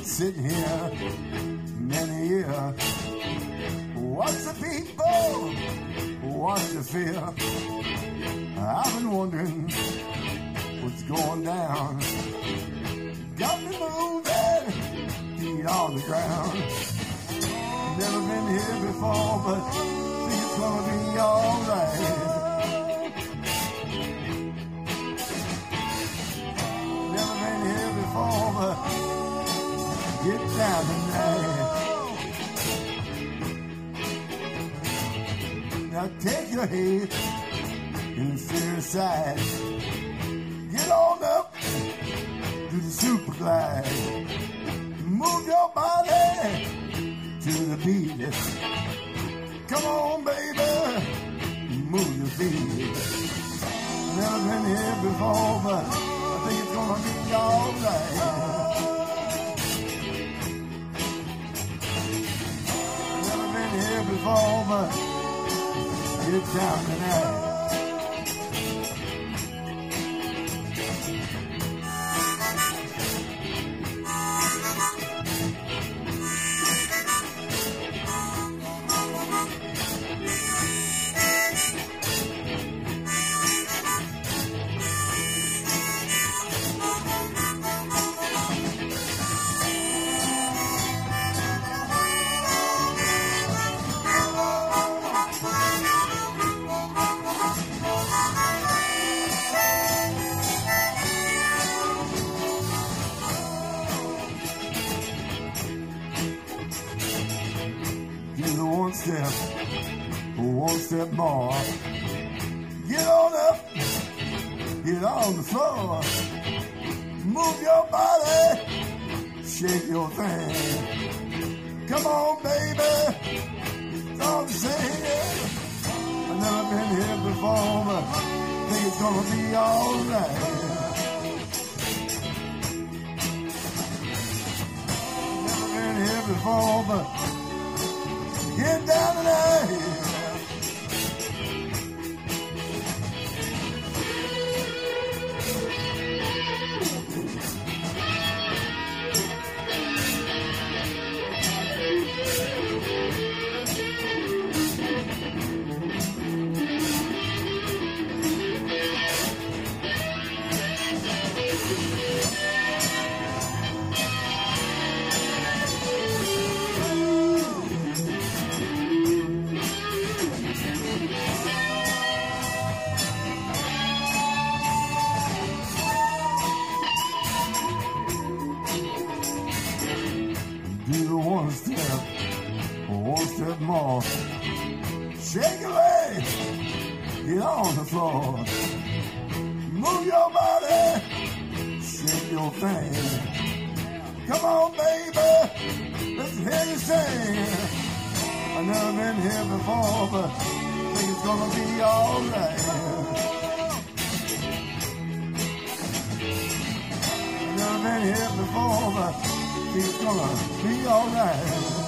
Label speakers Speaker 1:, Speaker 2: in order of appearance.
Speaker 1: sitting here many years. Watch the people, watch the fear. I've been wondering what's going down. Got me moving, feet on the ground. Never been here before, but think it's gonna be alright. Never been here before, but get down tonight. Now take your head and steer aside. Get on up to the super glide. Move your body to the beat. Come on, baby, move your feet. Never been here before, but I think it's gonna be alright. Never been here before, but get down tonight. One step more. Get on up, get on the floor. Move your body, shake your thing. Come on, baby, it's all the same. I've never been here before, but I think it's gonna be alright. Never been here before, but get down tonight. One step more. Shake your legs, get on the floor. Move your body, shake your thing. Come on, baby, let's hear you sing. I've never been here before, but I think it's gonna be alright. I've never been here before, but I think it's gonna be alright.